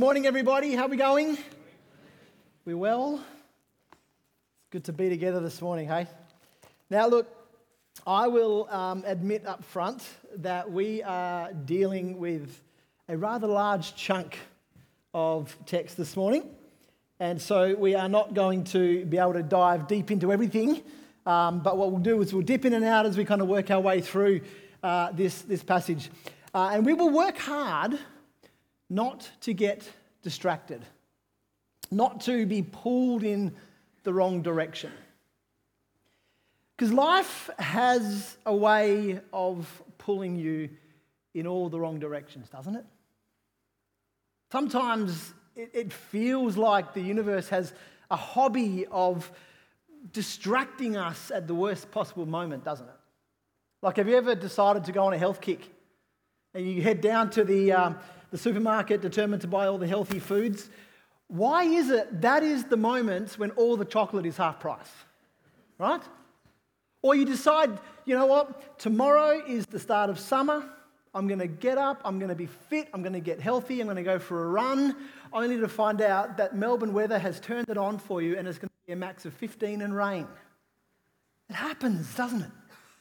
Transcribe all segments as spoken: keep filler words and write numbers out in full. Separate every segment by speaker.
Speaker 1: morning, everybody. How are we going? We well? It's good to be together this morning, hey? Now, look, I will um, admit up front that we are dealing with a rather large chunk of text this morning. And so we are not going to be able to dive deep into everything. Um, but what we'll do is we'll dip in and out as we kind of work our way through uh, this, this passage. Uh, and we will work hard not to get distracted, not to be pulled in the wrong direction. Because life has a way of pulling you in all the wrong directions, doesn't it? Sometimes it, it feels like the universe has a hobby of distracting us at the worst possible moment, doesn't it? Like, have you ever decided to go on a health kick and you head down to the, um, the supermarket determined to buy all the healthy foods? Why is it that is the moment when all the chocolate is half price, right? Or you decide, you know what, tomorrow is the start of summer. I'm going to get up, I'm going to be fit, I'm going to get healthy, I'm going to go for a run, only to find out that Melbourne weather has turned it on for you and it's going to be a max of fifteen and rain. It happens, doesn't it?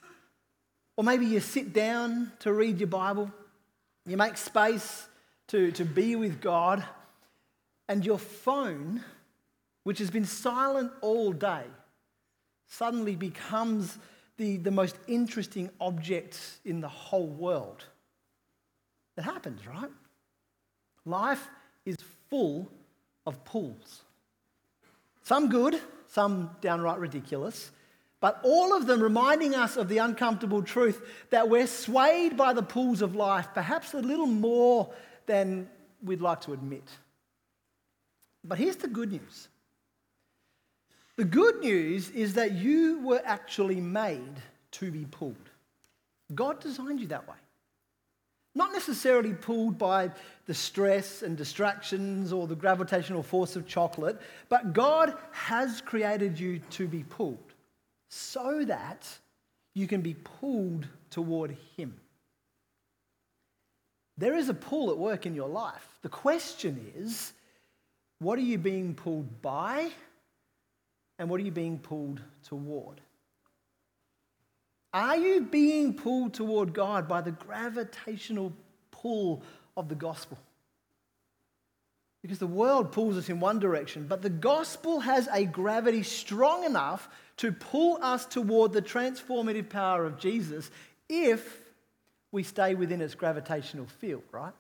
Speaker 1: Or maybe you sit down to read your Bible, you make space to, to be with God, and your phone, which has been silent all day, suddenly becomes the, the most interesting object in the whole world. It happens, right? Life is full of pulls. Some good, some downright ridiculous, but all of them reminding us of the uncomfortable truth that we're swayed by the pulls of life, perhaps a little more than we'd like to admit. But here's the good news. The good news is that you were actually made to be pulled. God designed you that way. Not necessarily pulled by the stress and distractions or the gravitational force of chocolate, but God has created you to be pulled so that you can be pulled toward Him. There is a pull at work in your life. The question is, what are you being pulled by? And what are you being pulled toward? Are you being pulled toward God by the gravitational pull of the gospel? Because the world pulls us in one direction, but the gospel has a gravity strong enough to pull us toward the transformative power of Jesus if we stay within its gravitational field, right?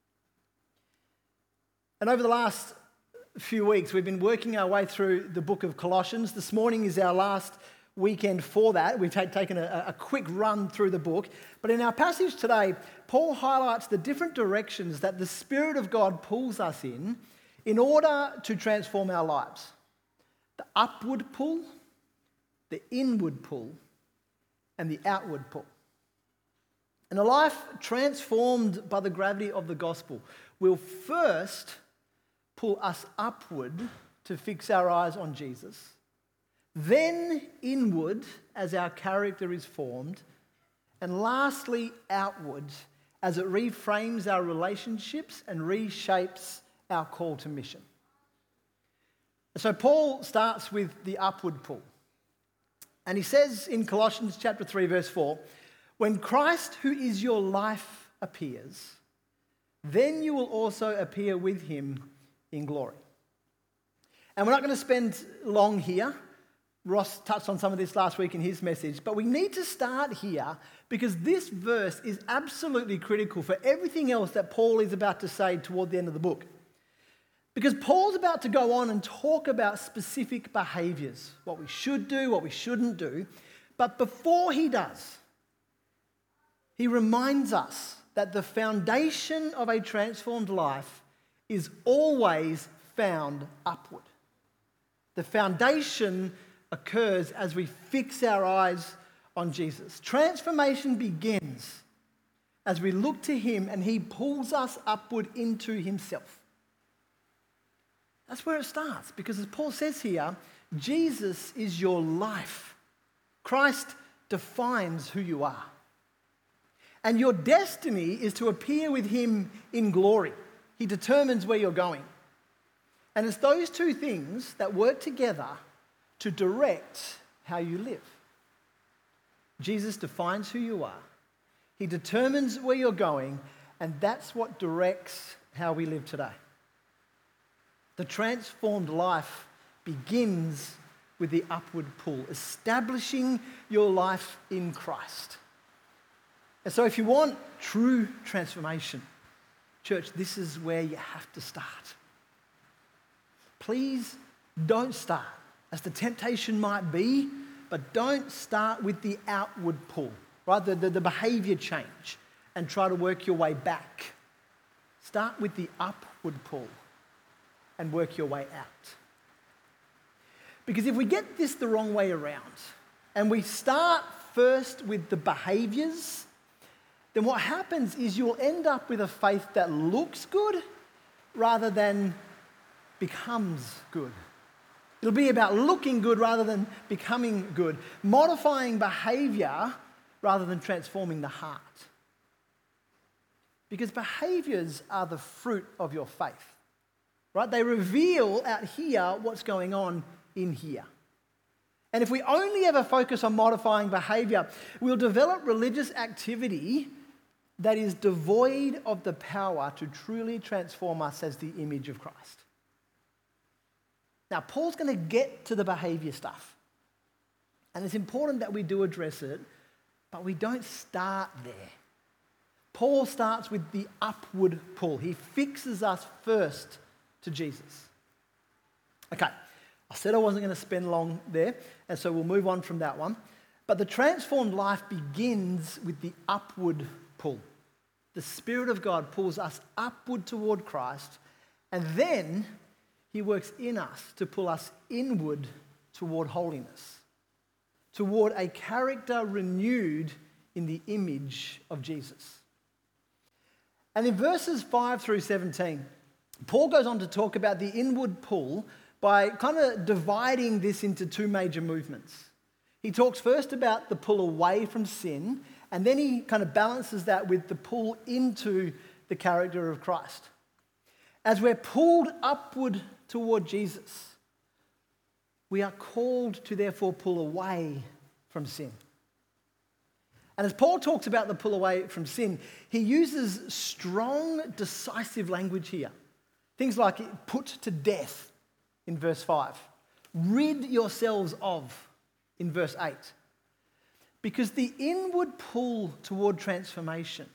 Speaker 1: And over the last few weeks, we've been working our way through the book of Colossians. This morning is our last weekend for that. We've taken a, a quick run through the book. But in our passage today, Paul highlights the different directions that the Spirit of God pulls us in in order to transform our lives. The upward pull, the inward pull, and the outward pull. And a life transformed by the gravity of the gospel will first pull us upward to fix our eyes on Jesus, then inward as our character is formed, and lastly outward as it reframes our relationships and reshapes our call to mission. So Paul starts with the upward pull. And he says in Colossians chapter three, verse four, "When Christ, who is your life, appears, then you will also appear with him in glory." And we're not going to spend long here. Ross touched on some of this last week in his message, but we need to start here because this verse is absolutely critical for everything else that Paul is about to say toward the end of the book. Because Paul's about to go on and talk about specific behaviours, what we should do, what we shouldn't do. But before he does, he reminds us that the foundation of a transformed life is always found upward. The foundation occurs as we fix our eyes on Jesus. Transformation begins as we look to him and he pulls us upward into himself. That's where it starts, because as Paul says here, Jesus is your life. Christ defines who you are. And your destiny is to appear with him in glory. He determines where you're going. And it's those two things that work together to direct how you live. Jesus defines who you are. He determines where you're going, and that's what directs how we live today. The transformed life begins with the upward pull, establishing your life in Christ. And so if you want true transformation, church, this is where you have to start. Please don't start, as the temptation might be, but don't start with the outward pull, right? The, the, the behavior change, and try to work your way back. Start with the upward pull and work your way out. Because if we get this the wrong way around, and we start first with the behaviors, then what happens is you'll end up with a faith that looks good rather than becomes good. It'll be about looking good rather than becoming good, modifying behavior rather than transforming the heart. Because behaviors are the fruit of your faith, right? They reveal out here what's going on in here. And if we only ever focus on modifying behavior, we'll develop religious activity that is devoid of the power to truly transform us as the image of Christ. Now, Paul's going to get to the behavior stuff. And it's important that we do address it, but we don't start there. Paul starts with the upward pull. He fixes us first to Jesus. Okay, I said I wasn't going to spend long there, and so we'll move on from that one. But the transformed life begins with the upward pull. The Spirit of God pulls us upward toward Christ, and then He works in us to pull us inward toward holiness, toward a character renewed in the image of Jesus. And in verses five through seventeen, Paul goes on to talk about the inward pull by kind of dividing this into two major movements. He talks first about the pull away from sin, and then he kind of balances that with the pull into the character of Christ. As we're pulled upward toward Jesus, we are called to therefore pull away from sin. And as Paul talks about the pull away from sin, he uses strong, decisive language here. Things like put to death in verse five. Rid yourselves of in verse eight. Because the inward pull toward transformation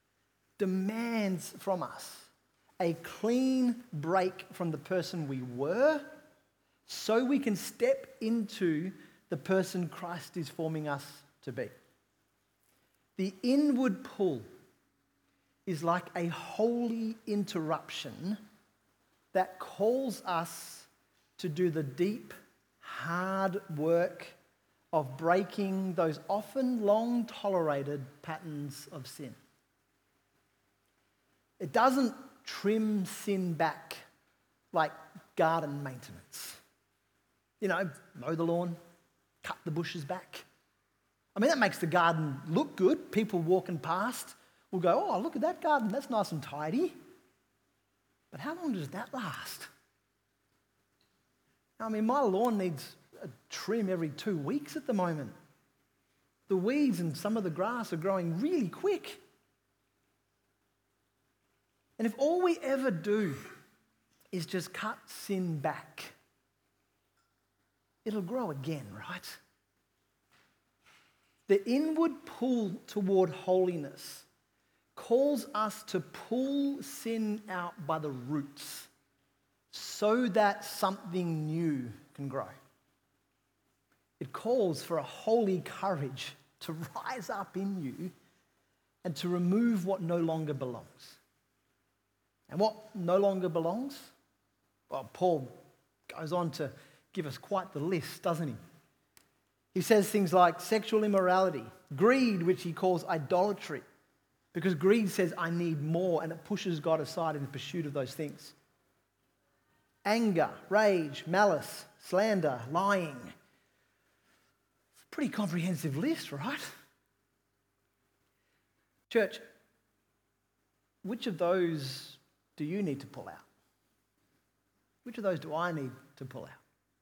Speaker 1: demands from us a clean break from the person we were so we can step into the person Christ is forming us to be. The inward pull is like a holy interruption that calls us to do the deep, hard work of breaking those often long-tolerated patterns of sin. It doesn't trim sin back like garden maintenance. You know, mow the lawn, cut the bushes back. I mean, that makes the garden look good. People walking past will go, oh, look at that garden. That's nice and tidy. But how long does that last? I mean, my lawn needs a trim every two weeks at the moment. The weeds and some of the grass are growing really quick. And if all we ever do is just cut sin back, it'll grow again, right? The inward pull toward holiness calls us to pull sin out by the roots so that something new can grow. It calls for a holy courage to rise up in you and to remove what no longer belongs. And what no longer belongs? Well, Paul goes on to give us quite the list, doesn't he? He says things like sexual immorality, greed, which he calls idolatry, because greed says, I need more, and it pushes God aside in the pursuit of those things. Anger, rage, malice, slander, lying. It's a pretty comprehensive list, right? Church, which of those do you need to pull out? Which of those do I need to pull out?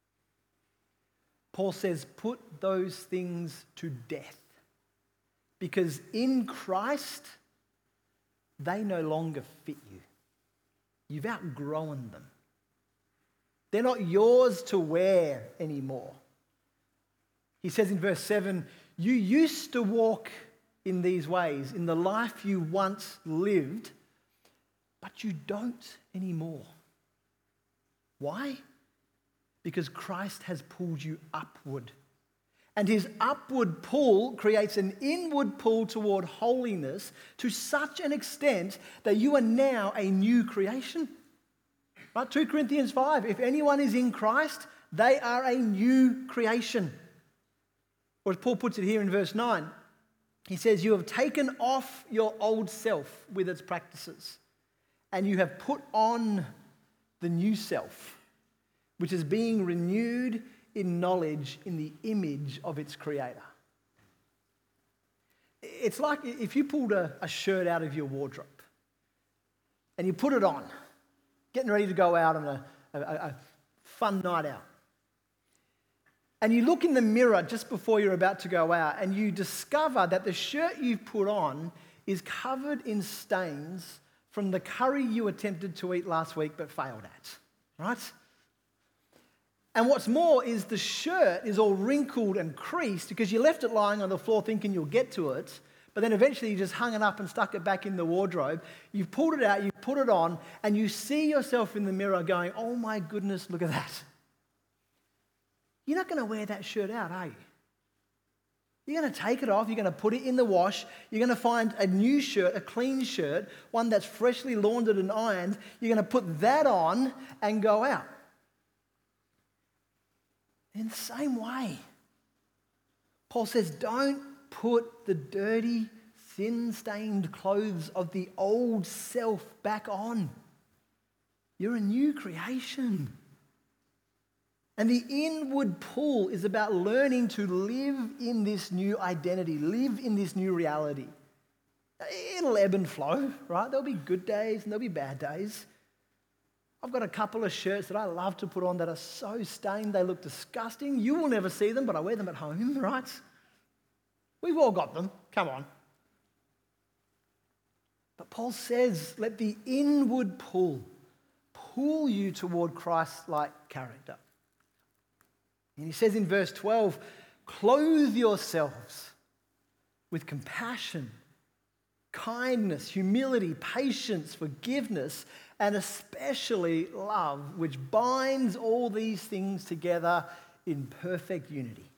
Speaker 1: Paul says, put those things to death, because in Christ, they no longer fit you. You've outgrown them. They're not yours to wear anymore. He says in verse seven, you used to walk in these ways, in the life you once lived, but you don't anymore. Why? Because Christ has pulled you upward. And his upward pull creates an inward pull toward holiness to such an extent that you are now a new creation. Right? Second Corinthians five, if anyone is in Christ, they are a new creation. Or as Paul puts it here in verse nine, he says, you have taken off your old self with its practices, and you have put on the new self, which is being renewed in knowledge in the image of its creator. It's like if you pulled a, a shirt out of your wardrobe and you put it on, getting ready to go out on a, a, a fun night out. And you look in the mirror just before you're about to go out and you discover that the shirt you've put on is covered in stains from the curry you attempted to eat last week but failed at, right? And what's more is the shirt is all wrinkled and creased because you left it lying on the floor thinking you'll get to it, but then eventually you just hung it up and stuck it back in the wardrobe. You've pulled it out, you've put it on, and you see yourself in the mirror going, oh my goodness, look at that. You're not going to wear that shirt out, are you? You're going to take it off, you're going to put it in the wash, you're going to find a new shirt, a clean shirt, one that's freshly laundered and ironed. You're going to put that on and go out. In the same way, Paul says, don't put the dirty, sin-stained clothes of the old self back on. You're a new creation. And the inward pull is about learning to live in this new identity, live in this new reality. It'll ebb and flow, right? There'll be good days and there'll be bad days. I've got a couple of shirts that I love to put on that are so stained they look disgusting. You will never see them, but I wear them at home, right? We've all got them. Come on. But Paul says, let the inward pull pull you toward Christ-like character. And he says in verse twelve, clothe yourselves with compassion, kindness, humility, patience, forgiveness, and especially love, which binds all these things together in perfect unity.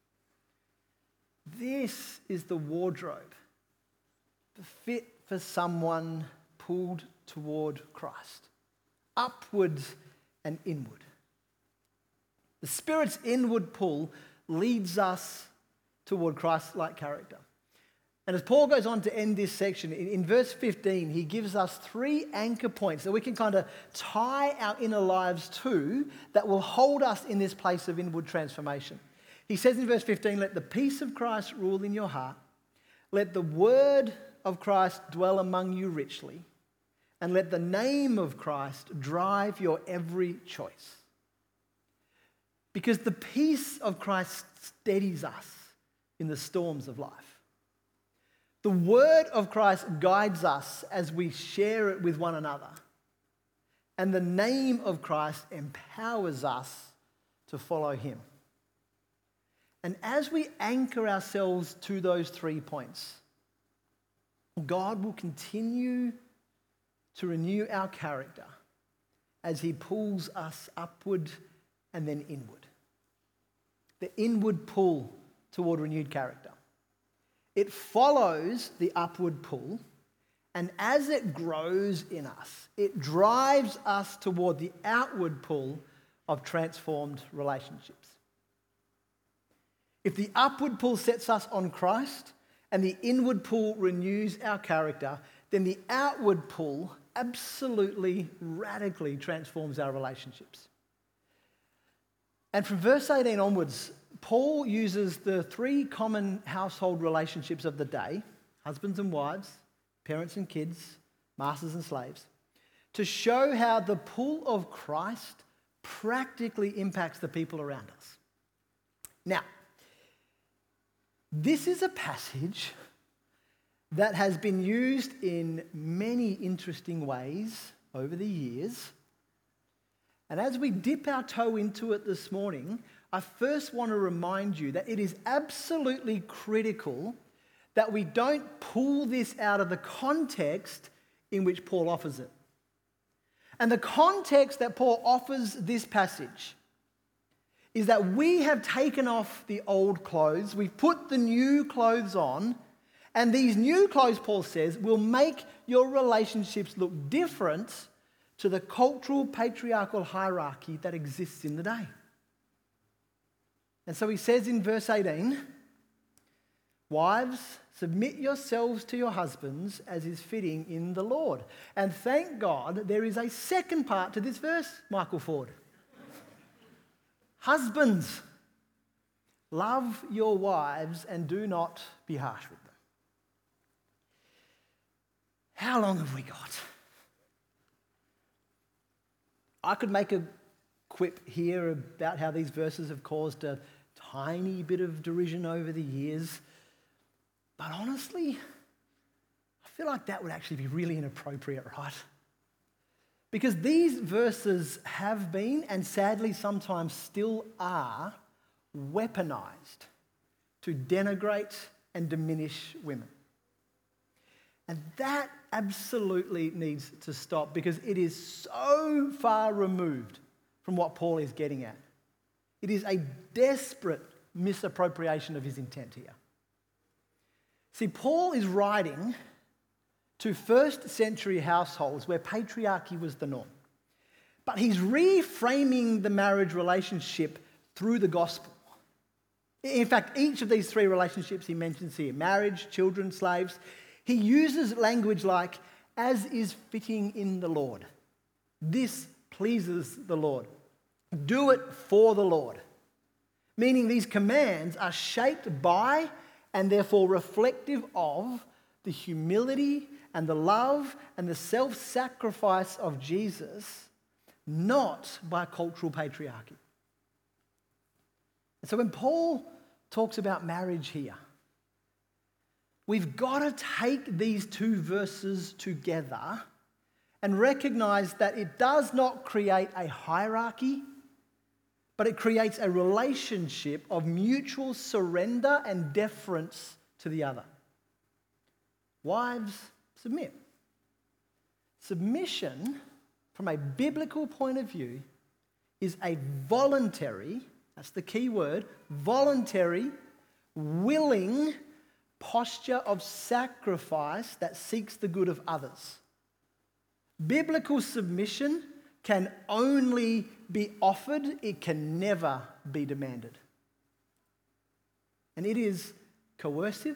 Speaker 1: This is the wardrobe, the fit for someone pulled toward Christ, upwards and inward. The Spirit's inward pull leads us toward Christ-like character. And as Paul goes on to end this section, in, in verse fifteen, he gives us three anchor points that we can kind of tie our inner lives to that will hold us in this place of inward transformation. He says in verse fifteen, let the peace of Christ rule in your heart. Let the word of Christ dwell among you richly. And let the name of Christ drive your every choice. Because the peace of Christ steadies us in the storms of life. The word of Christ guides us as we share it with one another. And the name of Christ empowers us to follow him. And as we anchor ourselves to those three points, God will continue to renew our character as he pulls us upward and then inward. The inward pull toward renewed character. It follows the upward pull, and as it grows in us, it drives us toward the outward pull of transformed relationships. If the upward pull sets us on Christ and the inward pull renews our character, then the outward pull absolutely, radically transforms our relationships. And from verse eighteen onwards, Paul uses the three common household relationships of the day, husbands and wives, parents and kids, masters and slaves, to show how the pull of Christ practically impacts the people around us. Now, this is a passage that has been used in many interesting ways over the years. And as we dip our toe into it this morning, I first want to remind you that it is absolutely critical that we don't pull this out of the context in which Paul offers it. And the context that Paul offers this passage is that we have taken off the old clothes, we've put the new clothes on, and these new clothes, Paul says, will make your relationships look different to the cultural patriarchal hierarchy that exists in the day. And so he says in verse eighteen, "Wives, submit yourselves to your husbands as is fitting in the Lord." And thank God there is a second part to this verse, Michael Ford. Husbands, love your wives and do not be harsh with them. How long have we got? I could make a quip here about how these verses have caused a tiny bit of derision over the years. But honestly, I feel like that would actually be really inappropriate, right? Because these verses have been, and sadly sometimes still are, weaponized to denigrate and diminish women. And that absolutely needs to stop because it is so far removed from what Paul is getting at. It is a desperate misappropriation of his intent here. See, Paul is writing to first century households where patriarchy was the norm. But he's reframing the marriage relationship through the gospel. In fact, each of these three relationships he mentions here, marriage, children, slaves, he uses language like, as is fitting in the Lord. This pleases the Lord. Do it for the Lord. Meaning these commands are shaped by and therefore reflective of the humility and the love and the self-sacrifice of Jesus, not by cultural patriarchy. And so when Paul talks about marriage here, we've got to take these two verses together and recognize that it does not create a hierarchy, but it creates a relationship of mutual surrender and deference to the other. Wives, submit. Submission, from a biblical point of view, is a voluntary, that's the key word, voluntary, willing posture of sacrifice that seeks the good of others. Biblical submission can only be offered, it can never be demanded. And it is coercive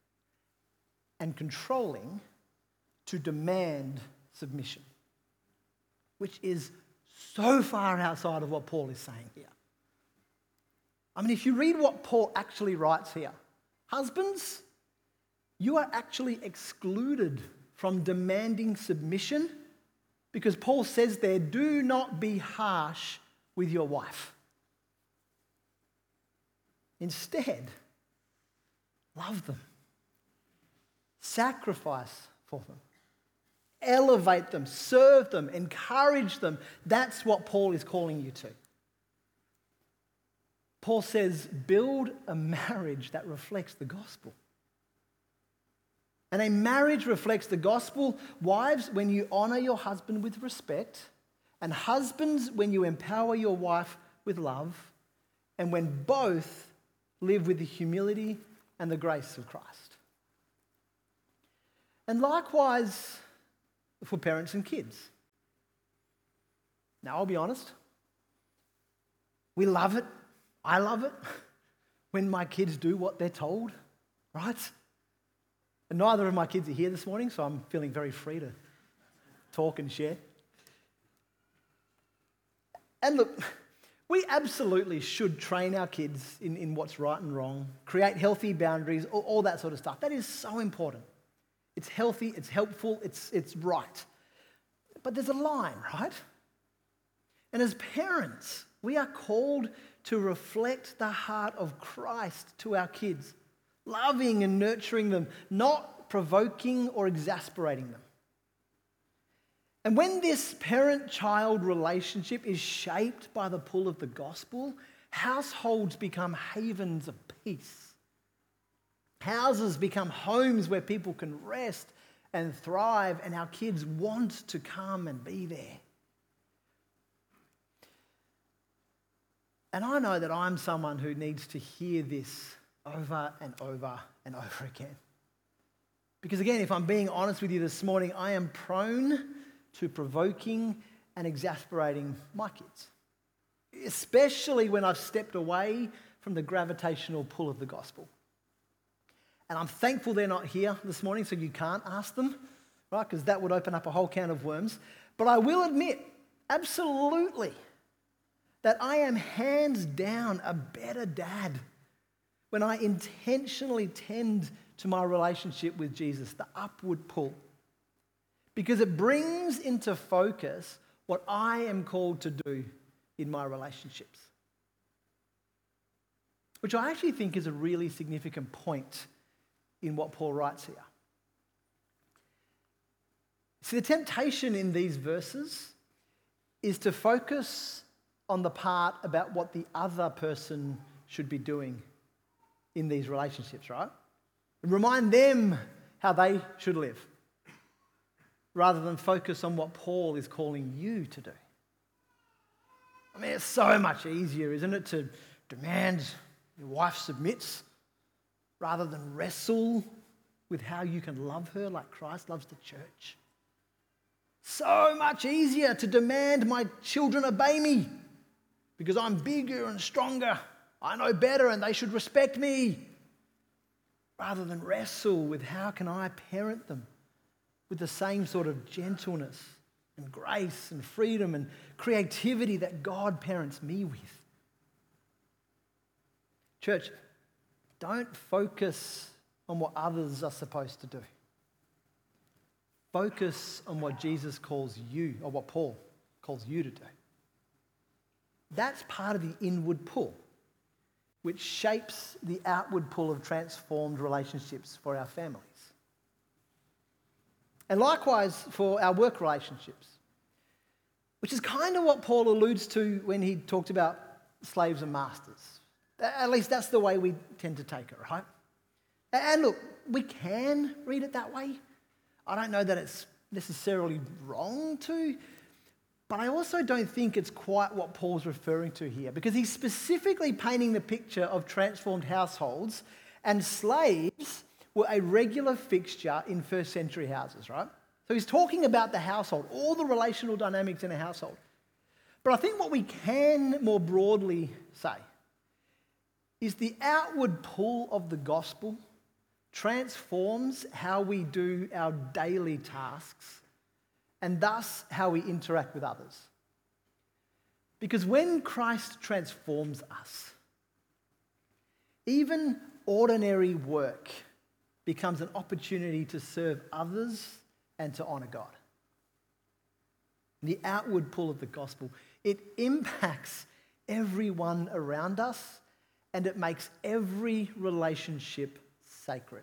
Speaker 1: and controlling to demand submission, which is so far outside of what Paul is saying here. I mean, if you read what Paul actually writes here, husbands, you are actually excluded from demanding submission because Paul says there, do not be harsh with your wife. Instead, love them. Sacrifice for them. Elevate them, serve them, encourage them. That's what Paul is calling you to. Paul says, build a marriage that reflects the gospel. And a marriage reflects the gospel. Wives, when you honor your husband with respect, and husbands, when you empower your wife with love, and when both live with the humility and the grace of Christ. And likewise for parents and kids. Now, I'll be honest, we love it. I love it when my kids do what they're told, right? And neither of my kids are here this morning, so I'm feeling very free to talk and share. And look, we absolutely should train our kids in, in what's right and wrong, create healthy boundaries, all, all that sort of stuff. That is so important. It's healthy, it's helpful, it's, it's right. But there's a line, right? And as parents, we are called to reflect the heart of Christ to our kids, loving and nurturing them, not provoking or exasperating them. And when this parent-child relationship is shaped by the pull of the gospel, households become havens of peace. Houses become homes where people can rest and thrive, and our kids want to come and be there. And I know that I'm someone who needs to hear this over and over and over again. Because again, if I'm being honest with you this morning, I am prone to provoking and exasperating my kids, especially when I've stepped away from the gravitational pull of the gospel. And I'm thankful they're not here this morning, so you can't ask them, right? Because that would open up a whole can of worms. But I will admit, absolutely, that I am hands down a better dad when I intentionally tend to my relationship with Jesus, the upward pull. Because it brings into focus what I am called to do in my relationships. Which I actually think is a really significant point in what Paul writes here. See, the temptation in these verses is to focus on the part about what the other person should be doing in these relationships, right? And remind them how they should live, rather than focus on what Paul is calling you to do. I mean, it's so much easier, isn't it, to demand your wife submits rather than wrestle with how you can love her like Christ loves the church. So much easier to demand my children obey me because I'm bigger and stronger. I know better and they should respect me. Rather than wrestle with how can I parent them with the same sort of gentleness and grace and freedom and creativity that God parents me with. Church, don't focus on what others are supposed to do. Focus on what Jesus calls you, or what Paul calls you to do. That's part of the inward pull, which shapes the outward pull of transformed relationships for our families. And likewise for our work relationships, which is kind of what Paul alludes to when he talked about slaves and masters. At least that's the way we tend to take it, right? And look, we can read it that way. I don't know that it's necessarily wrong to, but I also don't think it's quite what Paul's referring to here, because he's specifically painting the picture of transformed households, and slaves were a regular fixture in first century houses, right? So he's talking about the household, all the relational dynamics in a household. But I think what we can more broadly say is the outward pull of the gospel transforms how we do our daily tasks and thus how we interact with others. Because when Christ transforms us, even ordinary work becomes an opportunity to serve others and to honour God. The outward pull of the gospel, it impacts everyone around us and it makes every relationship sacred.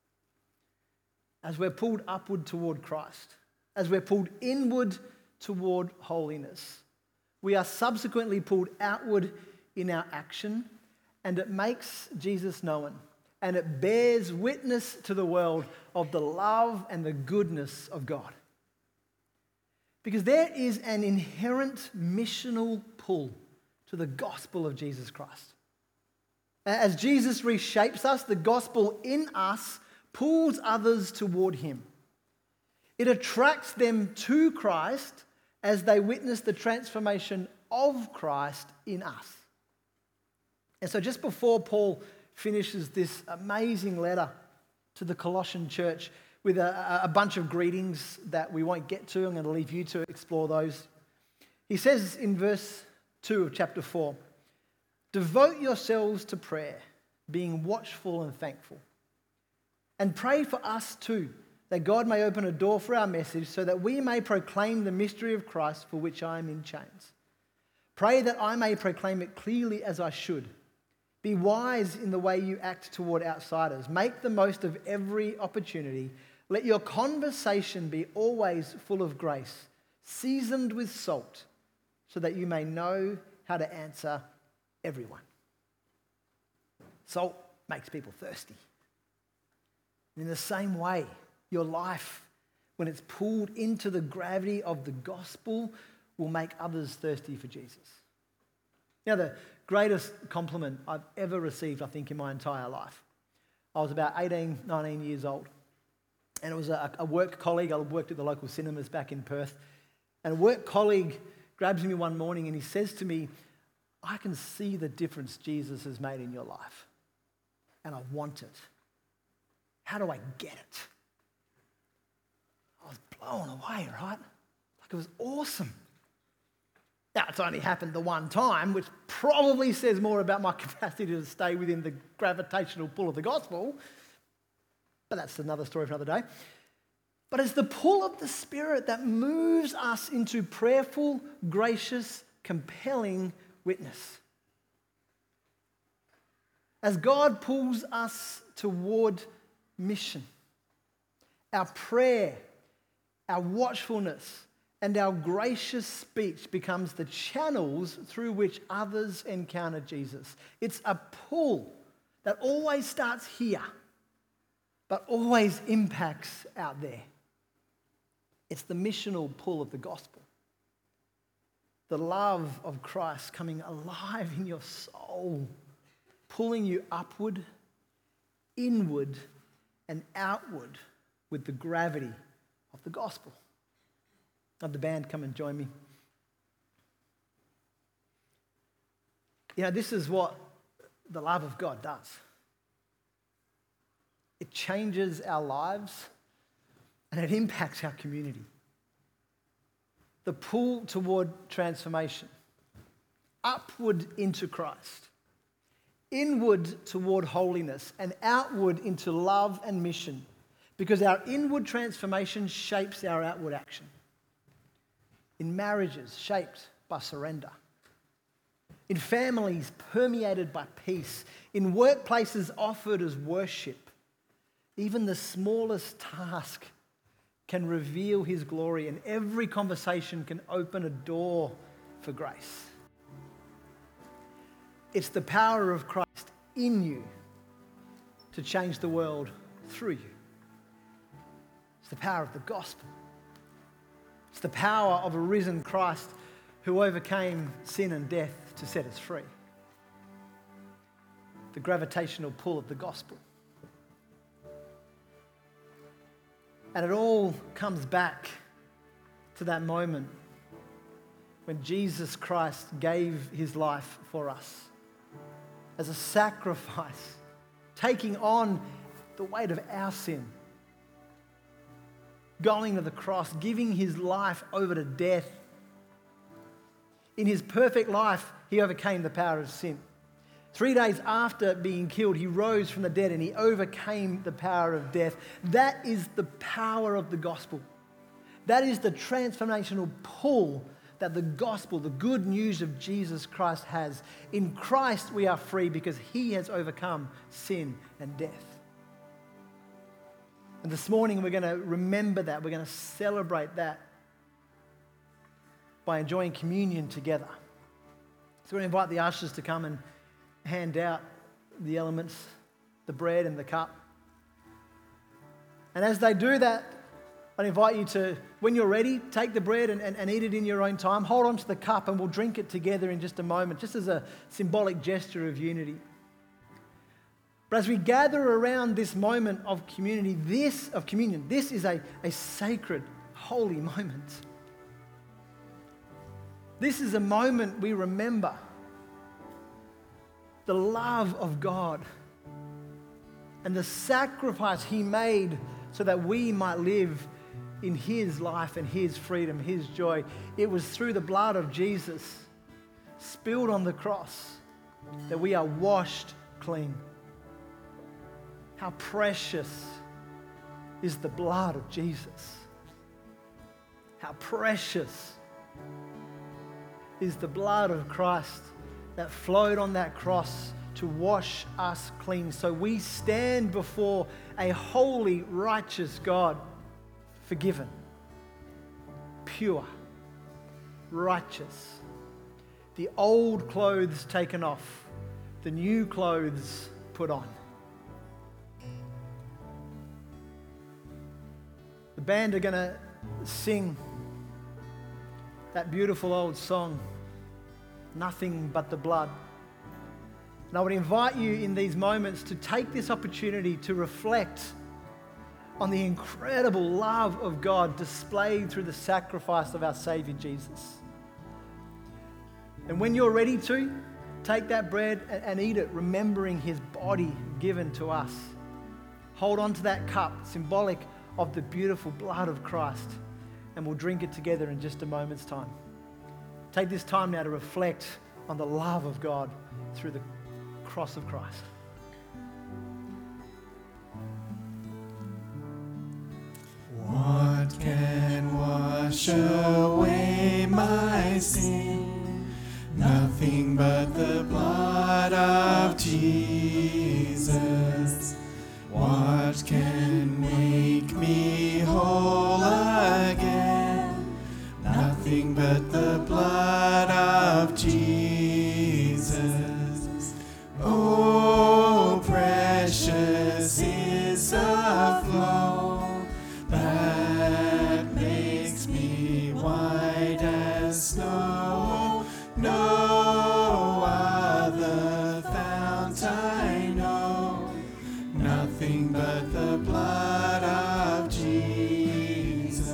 Speaker 1: As we're pulled upward toward Christ, as we're pulled inward toward holiness, we are subsequently pulled outward in our action, and it makes Jesus known, and it bears witness to the world of the love and the goodness of God. Because there is an inherent missional pull to the gospel of Jesus Christ. As Jesus reshapes us, the gospel in us pulls others toward him. It attracts them to Christ as they witness the transformation of Christ in us. And so just before Paul finishes this amazing letter to the Colossian church with a, a bunch of greetings that we won't get to, I'm going to leave you to explore those. He says in verse two of chapter four, "Devote yourselves to prayer, being watchful and thankful. And pray for us too, that God may open a door for our message so that we may proclaim the mystery of Christ for which I am in chains. Pray that I may proclaim it clearly as I should. Be wise in the way you act toward outsiders. Make the most of every opportunity. Let your conversation be always full of grace, seasoned with salt, so that you may know how to answer everyone. Salt makes people thirsty. In the same way, your life, when it's pulled into the gravity of the gospel, will make others thirsty for Jesus. You know, the greatest compliment I've ever received, I think, in my entire life. I was about eighteen, nineteen years old, and it was a, a work colleague. I worked at the local cinemas back in Perth, and a work colleague grabs me one morning and he says to me, I can see the difference Jesus has made in your life, and I want it. How do I get it? I was blown away, right? Like, it was awesome. Now, it's only happened the one time, which probably says more about my capacity to stay within the gravitational pull of the gospel, but that's another story for another day. But it's the pull of the Spirit that moves us into prayerful, gracious, compelling witness. As God pulls us toward mission, our prayer, our watchfulness, and our gracious speech becomes the channels through which others encounter Jesus. It's a pull that always starts here, but always impacts out there. It's the missional pull of the gospel. The love of Christ coming alive in your soul, pulling you upward, inward, and outward with the gravity of the gospel. Have the band come and join me. You know, this is what the love of God does. It changes our lives and it impacts our community. The pull toward transformation, upward into Christ, inward toward holiness, and outward into love and mission, because our inward transformation shapes our outward action. In marriages shaped by surrender. In families permeated by peace. In workplaces offered as worship. Even the smallest task can reveal his glory, and every conversation can open a door for grace. It's the power of Christ in you to change the world through you. It's the power of the gospel. It's the power of a risen Christ who overcame sin and death to set us free. The gravitational pull of the gospel. And it all comes back to that moment when Jesus Christ gave his life for us as a sacrifice, taking on the weight of our sin, going to the cross, giving his life over to death. In his perfect life, he overcame the power of sin. Three days after being killed, he rose from the dead and he overcame the power of death. That is the power of the gospel. That is the transformational pull that the gospel, the good news of Jesus Christ has. In Christ we are free because he has overcome sin and death. And this morning we're going to remember that. We're going to celebrate that by enjoying communion together. So we're going to invite the ushers to come and hand out the elements, the bread and the cup. And as they do that, I'd invite you to, when you're ready, take the bread and, and, and eat it in your own time. Hold on to the cup and we'll drink it together in just a moment, just as a symbolic gesture of unity. But as we gather around this moment of community, this, of communion, this is a, a sacred, holy moment. This is a moment we remember the love of God and the sacrifice he made so that we might live in his life and his freedom, his joy. It was through the blood of Jesus spilled on the cross that we are washed clean. How precious is the blood of Jesus. How precious is the blood of Christ that flowed on that cross to wash us clean. So we stand before a holy, righteous God, forgiven, pure, righteous. The old clothes taken off, the new clothes put on. The band are going to sing that beautiful old song, Nothing But the Blood. And I would invite you in these moments to take this opportunity to reflect on the incredible love of God displayed through the sacrifice of our Savior Jesus. And when you're ready to, take that bread and eat it, remembering his body given to us. Hold on to that cup, symbolic of the beautiful blood of Christ, and we'll drink it together in just a moment's time. Take this time now to reflect on the love of God through the cross of Christ.
Speaker 2: What can wash away my sin? Nothing but the blood of Jesus. What can make me whole again? Nothing but the blood of Jesus. Oh, precious is the flow that makes me white as snow. No other fount I know. Nothing but the blood of Jesus.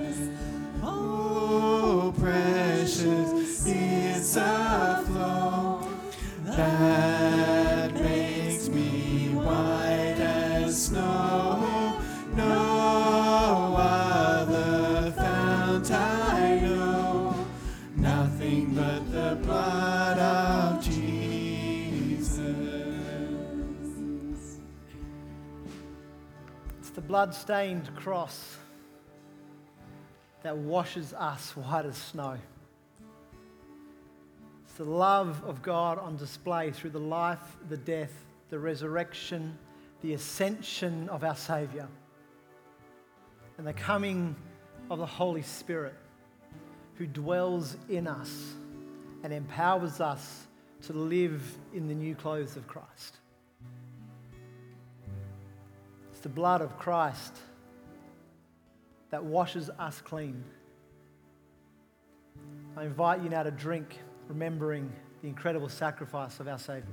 Speaker 2: Oh, precious is the flow that makes me white as snow. No other fount I know. Nothing but the blood of Jesus.
Speaker 1: It's the blood-stained cross that washes us white as snow. It's the love of God on display through the life, the death, the resurrection, the ascension of our Saviour, and the coming of the Holy Spirit, who dwells in us and empowers us to live in the new clothes of Christ. It's the blood of Christ that washes us clean. I invite you now to drink, remembering the incredible sacrifice of our Saviour.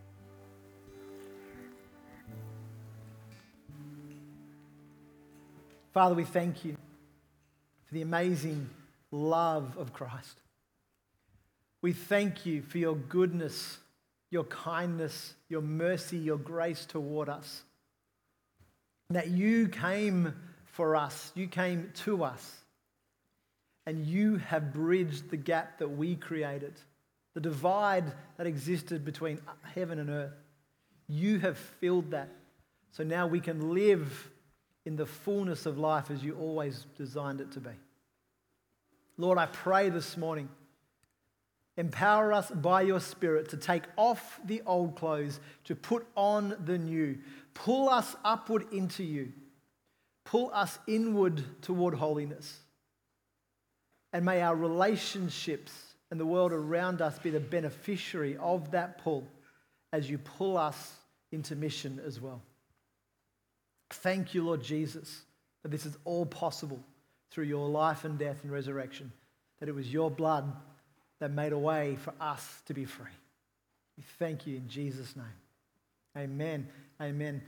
Speaker 1: Father, we thank you for the amazing love of Christ. We thank you for your goodness, your kindness, your mercy, your grace toward us. That you came for us, you came to us, and you have bridged the gap that we created, the divide that existed between heaven and earth. You have filled that, so now we can live in the fullness of life as you always designed it to be. Lord, I pray this morning, empower us by your Spirit to take off the old clothes, to put on the new. Pull us upward into you. Pull us inward toward holiness. And may our relationships and the world around us be the beneficiary of that pull as you pull us into mission as well. Thank you, Lord Jesus, that this is all possible through your life and death and resurrection, that it was your blood that made a way for us to be free. We thank you in Jesus' name. Amen. Amen.